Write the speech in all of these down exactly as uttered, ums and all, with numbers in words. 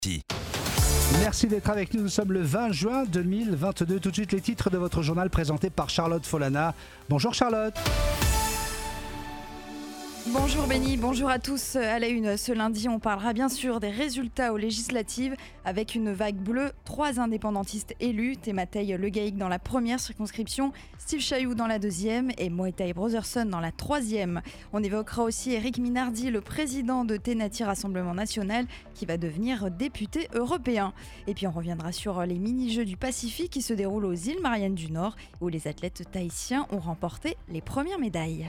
Merci d'être avec nous, nous sommes le vingt juin deux mille vingt-deux. Tout de suite les titres de votre journal présenté par Charlotte Folana. Bonjour Charlotte. Bonjour Benny, bonjour à tous. À la une, ce lundi, on parlera bien sûr des résultats aux législatives avec une vague bleue. Trois indépendantistes élus, Thémateï Le Gaïc dans la première circonscription, Steve Chailloux dans la deuxième et Moetaï Brotherson dans la troisième. On évoquera aussi Éric Minardi, le président de Tenati Rassemblement National, qui va devenir député européen. Et puis on reviendra sur les mini-jeux du Pacifique qui se déroulent aux îles Mariannes du Nord, où les athlètes tahitiens ont remporté les premières médailles.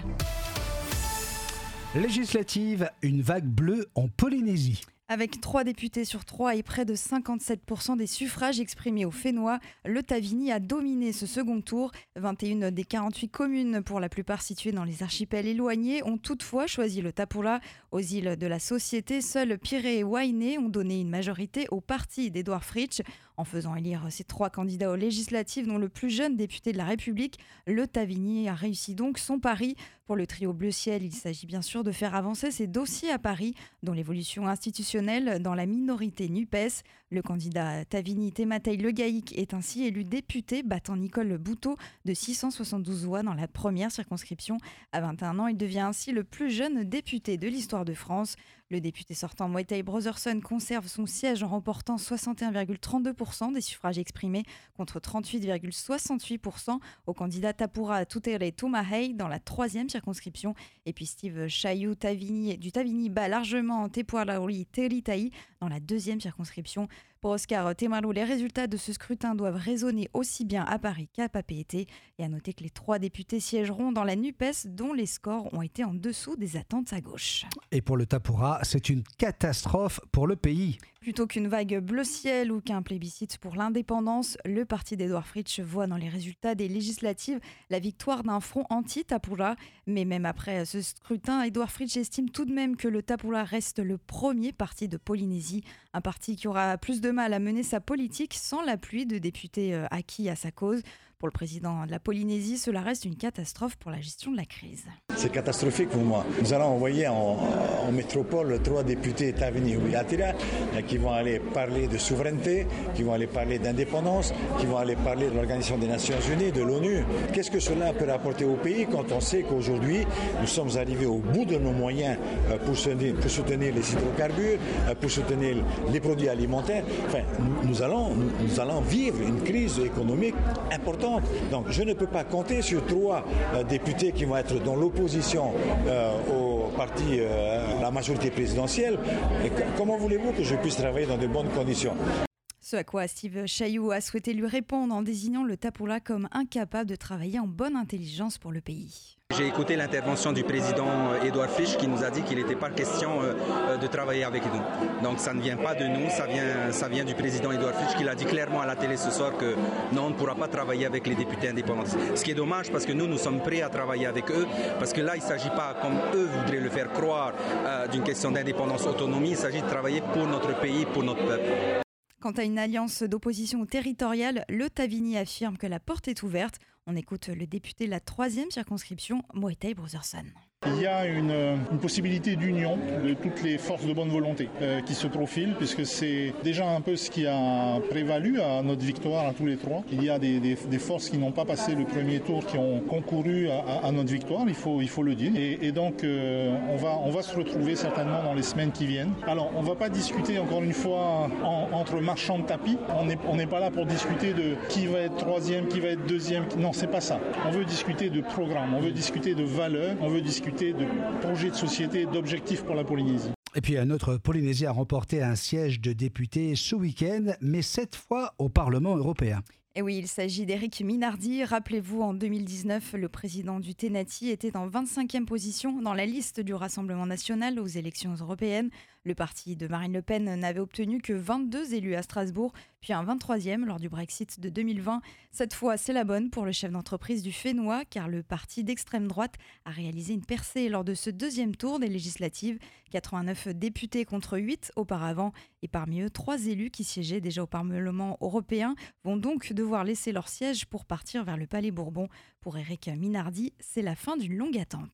Législative, une vague bleue en Polynésie. Avec trois députés sur trois et près de cinquante-sept pour cent des suffrages exprimés au Fénois, le Tavini a dominé ce second tour. vingt et une des quarante-huit communes, pour la plupart situées dans les archipels éloignés, ont toutefois choisi le Tapula. Aux îles de la Société, seuls Pirée et Wainé ont donné une majorité au parti d'Edouard Fritsch. En faisant élire ces trois candidats aux législatives, dont le plus jeune député de la République, le Tavini a réussi donc son pari. Pour le trio Bleu Ciel, il s'agit bien sûr de faire avancer ses dossiers à Paris, dont l'évolution institutionnelle dans la minorité NUPES. Le candidat Tavini Thémateï Le Gaïc est ainsi élu député, battant Nicole Bouteau de six cent soixante-douze voix dans la première circonscription. À vingt et un ans, il devient ainsi le plus jeune député de l'histoire de France. Le député sortant Moetaï Brotherson conserve son siège en remportant soixante et un virgule trente-deux pour cent des suffrages exprimés contre trente-huit virgule soixante-huit pour cent au candidat Tapura Tutere Tumahei dans la troisième circonscription. Et puis Steve Chailloux Tavini, du Tavini bat largement Tepualauri Teritaï dans la deuxième circonscription. Pour Oscar Temarou, les résultats de ce scrutin doivent résonner aussi bien à Paris qu'à Papeete. Et à noter que les trois députés siégeront dans la NUPES, dont les scores ont été en dessous des attentes à gauche. Et pour le Tapura, c'est une catastrophe pour le pays. Plutôt qu'une vague bleu ciel ou qu'un plébiscite pour l'indépendance, le parti d'Edouard Fritsch voit dans les résultats des législatives la victoire d'un front anti-Tapura. Mais même après ce scrutin, Edouard Fritsch estime tout de même que le Tapura reste le premier parti de Polynésie. Un parti qui aura plus de mal à mener sa politique sans l'appui de députés acquis à sa cause. Pour le président de la Polynésie, cela reste une catastrophe pour la gestion de la crise. C'est catastrophique pour moi. Nous allons envoyer en, en métropole trois députés Tavini Ouiatira qui vont aller parler de souveraineté, qui vont aller parler d'indépendance, qui vont aller parler de l'Organisation des Nations Unies, de l'ONU. Qu'est-ce que cela peut rapporter au pays quand on sait qu'aujourd'hui, nous sommes arrivés au bout de nos moyens pour soutenir, pour soutenir les hydrocarbures, pour soutenir les produits alimentaires. Enfin, nous, nous, allons, nous, nous allons vivre une crise économique importante. Donc je ne peux pas compter sur trois euh, députés qui vont être dans l'opposition euh, au parti, euh, la majorité présidentielle. Et c- comment voulez-vous que je puisse travailler dans de bonnes conditions ? Ce à quoi Steve Chailloux a souhaité lui répondre en désignant le Tapula comme incapable de travailler en bonne intelligence pour le pays. J'ai écouté l'intervention du président Edouard Fritsch qui nous a dit qu'il n'était pas question de travailler avec nous. Donc ça ne vient pas de nous, ça vient, ça vient du président Edouard Fritsch qui l'a dit clairement à la télé ce soir que non, on ne pourra pas travailler avec les députés indépendants. Ce qui est dommage parce que nous, nous sommes prêts à travailler avec eux parce que là, il ne s'agit pas, comme eux voudraient le faire croire, euh, d'une question d'indépendance, autonomie, il s'agit de travailler pour notre pays, pour notre peuple. Quant à une alliance d'opposition territoriale, le Tavini affirme que la porte est ouverte. On écoute le député de la troisième circonscription, Moetaï Brotherson. Il y a une, une possibilité d'union de toutes les forces de bonne volonté euh, qui se profilent, puisque c'est déjà un peu ce qui a prévalu à notre victoire à tous les trois. Il y a des, des, des forces qui n'ont pas passé le premier tour, qui ont concouru à, à notre victoire, il faut, il faut le dire. Et, et donc, euh, on, va, on va se retrouver certainement dans les semaines qui viennent. Alors, on ne va pas discuter, encore une fois, en, entre marchands de tapis. On n'est on n'est pas là pour discuter de qui va être troisième, qui va être deuxième. Non, c'est pas ça. On veut discuter de programme, on veut discuter de valeurs, on veut discuter de projets de société, d'objectifs pour la Polynésie. Et puis un autre Polynésien a remporté un siège de député ce week-end, mais cette fois au Parlement européen. Et oui, il s'agit d'Éric Minardi. Rappelez-vous, en deux mille dix-neuf, le président du Tenati était en vingt-cinquième position dans la liste du Rassemblement national aux élections européennes. Le parti de Marine Le Pen n'avait obtenu que vingt-deux élus à Strasbourg, puis un vingt-troisième lors du Brexit de deux mille vingt. Cette fois, c'est la bonne pour le chef d'entreprise du Fénois, car le parti d'extrême droite a réalisé une percée lors de ce deuxième tour des législatives. quatre-vingt-neuf députés contre huit auparavant, et parmi eux, trois élus qui siégeaient déjà au Parlement européen vont donc devoir laisser leur siège pour partir vers le Palais Bourbon. Pour Éric Minardi, c'est la fin d'une longue attente.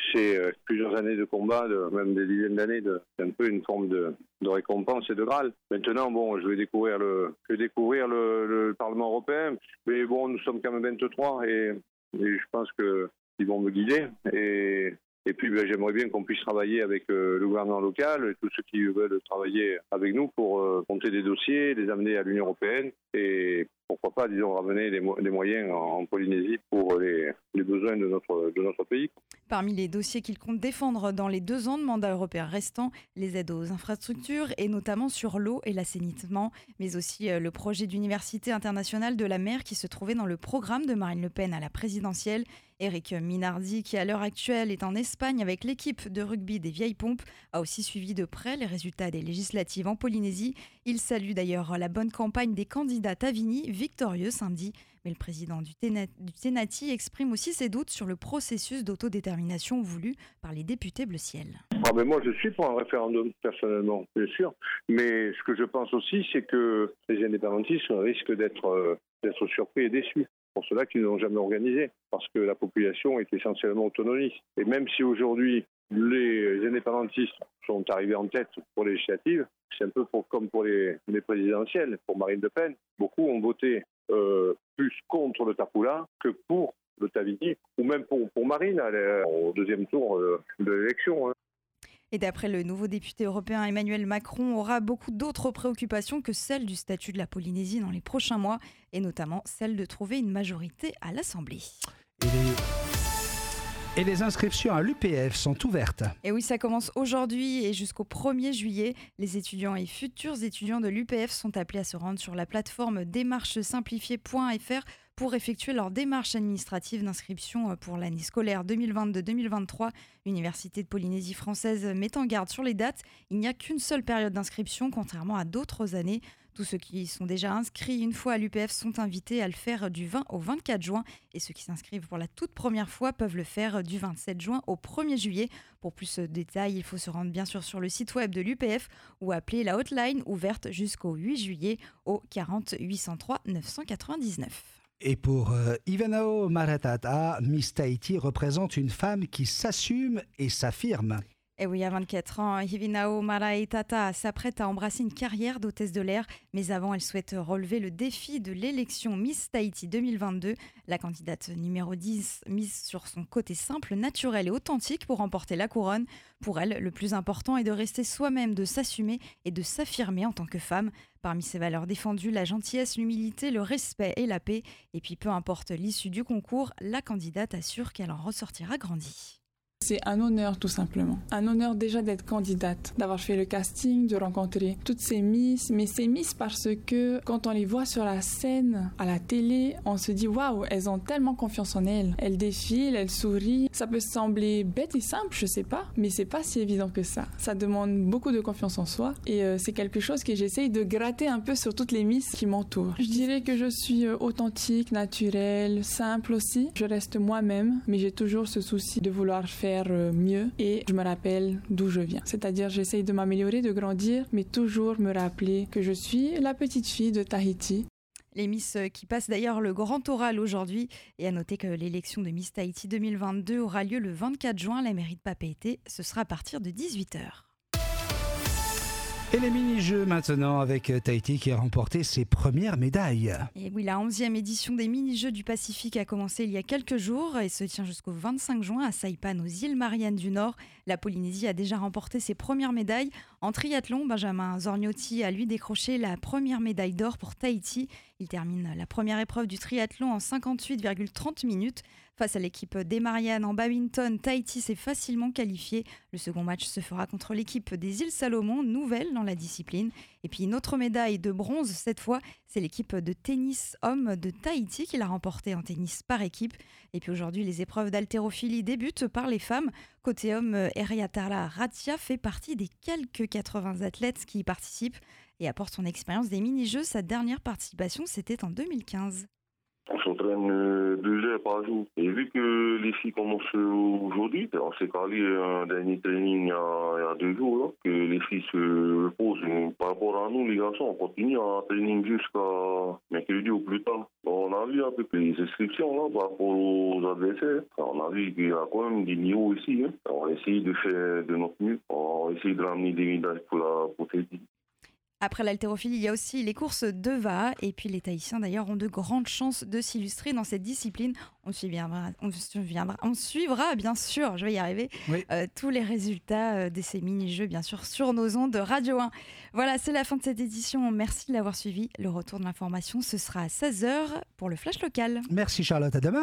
c'est euh, plusieurs années de combat, de, même des dizaines d'années, de, c'est un peu une forme de, de récompense et de Graal. Maintenant, bon, je vais découvrir le, je vais découvrir le, le Parlement européen, mais bon, nous sommes quand même vingt-trois et, et je pense qu'ils vont me guider. Et, et puis, ben, j'aimerais bien qu'on puisse travailler avec euh, le gouvernement local et tous ceux qui veulent travailler avec nous pour euh, monter des dossiers, les amener à l'Union européenne et pourquoi pas, disons, ramener des, mo- des moyens en, en Polynésie pour les, les besoins de notre, de notre pays. Parmi les dossiers qu'il compte défendre dans les deux ans de mandat européen restants, les aides aux infrastructures et notamment sur l'eau et l'assainissement, mais aussi le projet d'université internationale de la mer qui se trouvait dans le programme de Marine Le Pen à la présidentielle. Éric Minardi, qui à l'heure actuelle est en Espagne avec l'équipe de rugby des Vieilles Pompes, a aussi suivi de près les résultats des législatives en Polynésie. Il salue d'ailleurs la bonne campagne des candidats Tavini, victorieux samedi. Mais le président du, Téna- du Ténati exprime aussi ses doutes sur le processus d'autodétermination voulu par les députés bleu-ciel. Ah ben moi, je suis pour un référendum, personnellement, bien sûr. Mais ce que je pense aussi, c'est que les indépendantistes risquent d'être, euh, d'être surpris et déçus. Pour cela qu'ils ne l'ont jamais organisé, parce que la population est essentiellement autonomiste. Et même si aujourd'hui les indépendantistes sont arrivés en tête pour les législatives, c'est un peu pour, comme pour les, les présidentielles, pour Marine Le Pen. Beaucoup ont voté euh, plus contre le Tapula que pour le Tavini, ou même pour, pour Marine à au deuxième tour euh, de l'élection. Hein. Et d'après le nouveau député européen Emmanuel Macron, aura beaucoup d'autres préoccupations que celle du statut de la Polynésie dans les prochains mois, et notamment celle de trouver une majorité à l'Assemblée. Et les... Et les inscriptions à l'U P F sont ouvertes. Et oui, ça commence aujourd'hui et jusqu'au premier juillet. Les étudiants et futurs étudiants de l'U P F sont appelés à se rendre sur la plateforme démarche simplifiée point f r pour effectuer leur démarche administrative d'inscription pour l'année scolaire deux mille vingt-deux deux mille vingt-trois. L'Université de Polynésie française met en garde sur les dates. Il n'y a qu'une seule période d'inscription, contrairement à d'autres années. Tous ceux qui sont déjà inscrits une fois à l'U P F sont invités à le faire du vingt au vingt-quatre juin. Et ceux qui s'inscrivent pour la toute première fois peuvent le faire du vingt-sept juin au premier juillet. Pour plus de détails, il faut se rendre bien sûr sur le site web de l'U P F ou appeler la hotline ouverte jusqu'au huit juillet au quarante huit cent trois neuf cent quatre-vingt-dix-neuf. Et pour euh, Ivanao Maratata, Miss Tahiti représente une femme qui s'assume et s'affirme. Et oui, à vingt-quatre ans, Ivanao Maraitata s'apprête à embrasser une carrière d'hôtesse de l'air. Mais avant, elle souhaite relever le défi de l'élection Miss Tahiti deux mille vingt-deux. La candidate numéro dix mise sur son côté simple, naturel et authentique pour remporter la couronne. Pour elle, le plus important est de rester soi-même, de s'assumer et de s'affirmer en tant que femme. Parmi ses valeurs défendues, la gentillesse, l'humilité, le respect et la paix. Et puis peu importe l'issue du concours, la candidate assure qu'elle en ressortira grandie. C'est un honneur tout simplement. Un honneur déjà d'être candidate, d'avoir fait le casting, de rencontrer toutes ces Miss. Mais ces Miss parce que quand on les voit sur la scène, à la télé, on se dit waouh, elles ont tellement confiance en elles. Elles défilent, elles sourient. Ça peut sembler bête et simple, je sais pas, mais c'est pas si évident que ça. Ça demande beaucoup de confiance en soi et euh, c'est quelque chose que j'essaye de gratter un peu sur toutes les Miss qui m'entourent. Je dirais que je suis euh, authentique, naturelle, simple aussi. Je reste moi-même, mais j'ai toujours ce souci de vouloir faire mieux et je me rappelle d'où je viens. C'est-à-dire j'essaye de m'améliorer, de grandir, mais toujours me rappeler que je suis la petite fille de Tahiti. Les Miss qui passent d'ailleurs le grand oral aujourd'hui. Et à noter que l'élection de Miss Tahiti deux mille vingt-deux aura lieu le vingt-quatre juin à la mairie de Papeete. Ce sera à partir de dix-huit heures. Et les mini-jeux maintenant avec Tahiti qui a remporté ses premières médailles. Et oui, la onzième édition des mini-jeux du Pacifique a commencé il y a quelques jours et se tient jusqu'au vingt-cinq juin à Saipan, aux îles Mariannes du Nord. La Polynésie a déjà remporté ses premières médailles. En triathlon, Benjamin Zorniotti a lui décroché la première médaille d'or pour Tahiti. Il termine la première épreuve du triathlon en cinquante-huit virgule trente minutes. Face à l'équipe des Mariannes en badminton, Tahiti s'est facilement qualifié. Le second match se fera contre l'équipe des îles Salomon, nouvelle dans la discipline. Et puis une autre médaille de bronze, cette fois, c'est l'équipe de tennis homme de Tahiti qui l'a remportée en tennis par équipe. Et puis aujourd'hui, les épreuves d'haltérophilie débutent par les femmes. Côté homme, Eriatara Ratia fait partie des quelques quatre-vingts athlètes qui y participent et apporte son expérience des mini-jeux. Sa dernière participation, c'était en deux mille quinze. On s'entraîne deux heures par jour. Et vu que les filles commencent aujourd'hui, on s'est calé un dernier training il y a, il y a deux jours, là, que les filles se reposent. Par rapport à nous, les garçons, on continue un training jusqu'à mercredi ou plus tard. On on a vu avec les inscriptions là, par rapport aux adversaires, on a vu qu'il y a quand même des niveaux ici. Hein. On va essayer de faire de notre mieux. On va essayer de ramener des médailles pour la pour cette équipe. Après l'haltérophilie, il y a aussi les courses de V A A. Et puis les Tahitiens, d'ailleurs, ont de grandes chances de s'illustrer dans cette discipline. On suivra, on suivra, on suivra bien sûr, je vais y arriver, oui. euh, tous les résultats euh, de ces mini-jeux, bien sûr, sur nos ondes de Radio un. Voilà, c'est la fin de cette édition. Merci de l'avoir suivi. Le retour de l'information, ce sera à seize heures pour le Flash Local. Merci Charlotte, à demain.